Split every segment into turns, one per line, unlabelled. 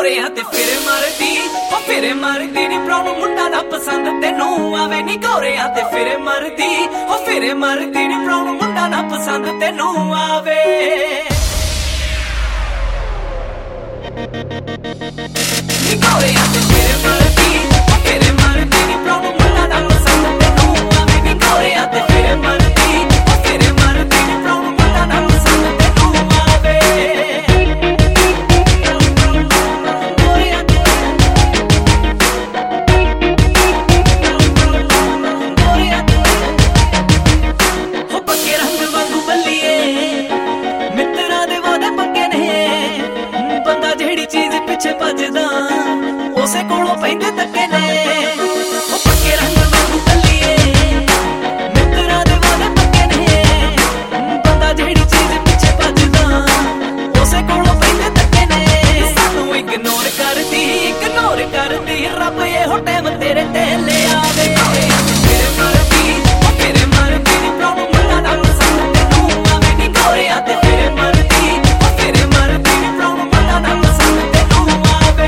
ਗੋਰਿਆਂ ਤੇ ਫਿਰ ਮਰਦੀ ਹੋ ਫਿਰ ਮਰਦੀ ਨੀ ਪ੍ਰੋਬਲਮ ਮੁੰਡਾ ਨਾ ਪਸੰਦ ਤੈਨੂੰ ਆਵੇ ਨੀ ਗੋਰਿਆਂ ਤੇ ਫਿਰ ਮਰਦੀ ਹੋ ਫਿਰ ਮਰਦੀ ਨੀ ਪ੍ਰੋਬਲਮ ਮੁੰਡਾ ਨਾ ਪਸੰਦ ਤੈਨੂੰ ਆਵੇ ਨੀ ਗੋਰਿਆਂ ਤੇ ਫਿਰ ਮਰਦੀ ਹੋ ਫਿਰ ਮਰਦੀ ਨੀ ਪ੍ਰੋਬਲਮ ਮੁੰਡਾ ਨਾ ਪਸੰਦ ਤੈਨੂੰ ਆਵੇ ਨੀ ਗੋਰਿਆਂ ਤੇ ਫਿਰ ਮਰਦੀ ਹੋ ਫਿਰ ਮਰਦੀ ਨੀ ਪ੍ਰੋਬਲਮ ਮੁੰਡਾ ਨਾ ਪਸੰਦ ਤੈਨੂੰ ਆਵੇ ਉਸੇ ਕੋਲੋਂ ਪੈਂਦੇ ਧੱਕੇ ਨੇ ਉਹ ਪੱਕੇ ਰੰਗ ਵਾਂਗੂ ਕੱਲੀਏ ਮਿੱਤਰਾਂ ਦੇ ਵਾਦੇ ਪੱਕੇ ਨੇ ਬੰਦਾ ਜਿਹੜੀ ਚੀਜ਼ ਪਿੱਛੇ ਭੱਜਦਾ ਉਸੇ ਕੋਲੋਂ ਪੈਂਦੇ ਧੱਕੇ ਨੇ ਸਾਨੂੰ ਇਗਨੋਰ ਕਰਦੀ ਰੱਬ ਇਹੋ ਟਾਈਮ ਤੇਰੇ ਤੇ ਲੈ ਆਵੇ ਤੇਰੇ ਮਰਦੀ ਉਹ ਤੇਰੇ ਮਰਦੀ ਨੀ ਪ੍ਰੋਬਲਮ ਮੁੰਡਾ ਨਾ ਪਸੰਦ ਤੈਨੂੰ ਆਵੇ ਨੀ ਗੋਰਿਆਂ ਤੇ ਤੇਰੇ ਮਰਦੀ ਉਹ ਤੇਰੇ ਮਰਦੀ ਨੀ ਪ੍ਰੋਬਲਮ ਮੁੰਡਾ ਨਾ ਪਸੰਦ ਤੈਨੂੰ ਆਵੇ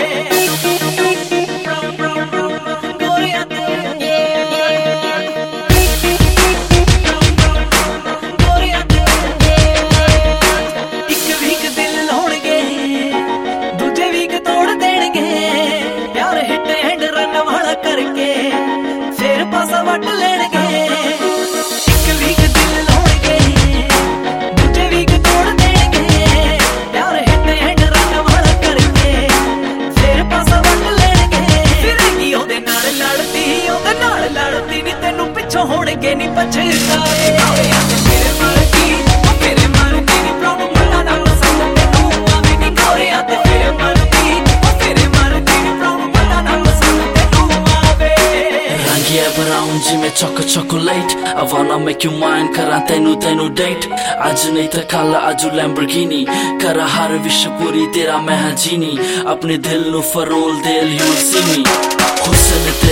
ਵੱਟ ਲੈਣਗੇ ਇੱਕ ਵੀਕ ਦਿਲ ਲਾਉਣਗੇ ਦੂਜੇ ਵੀਕ ਤੋੜ ਦੇਣਗੇ ਯਾਰ ਹਿੱਟ ਐਂਡ ਰਨ ਵਾਲਾ ਕਰਕੇ ਫੇਰ ਪਾਸਾ ਵੱਟ ਲੈਣਗੇ ਫਿਰੇਗੀ ਉਹਦੇ ਨਾਲ ਲੜਦੀ ਨੀ ਤੈਨੂੰ ਪਿੱਛੋਂ ਹੋਣਗੇ ਨੀ ਪਛਤਾਏ ਫਿਰ ਮਰਦੀ ਉਹ ਫਿਰ ਮਰਦੀ ਨੀ ਪ੍ਰੋਬਲਮ ਮੁੰਡਾ ਨਾ ਪਸੰਦ ਤੈਨੂੰ ਆਵੇ ਨੀ ਗੋਰਿਆਂ ਤੇ ਫਿਰ ਮਰਦੀ ਉਹ ਫਿਰ ਮਰਦੀ ਨੀ ਪ੍ਰੋਬਲਮ ਮੁੰਡਾ ਨਾ ਪਸੰਦ ਤੈਨੂੰ ਆਵੇ
Yeah, brown ਜਿਵੇਂ chocolate I wanna make you mine ਕਰਾਂ ਤੈਨੂੰ date ਅੱਜ ਨਹੀਂ ਤਾਂ ਕੱਲ ਆਜੂ Lamborghini ਕਰਾਂ ਹਰ ਵਿਸ਼ ਪੂਰੀ ਤੇਰਾ ਮੈਂ ਜੀਨੀ ਆਪਣੇ ਦਿਲ ਨੂੰ ਫਰੋਲ ਦੇ you'll see me ਹੁਸਨ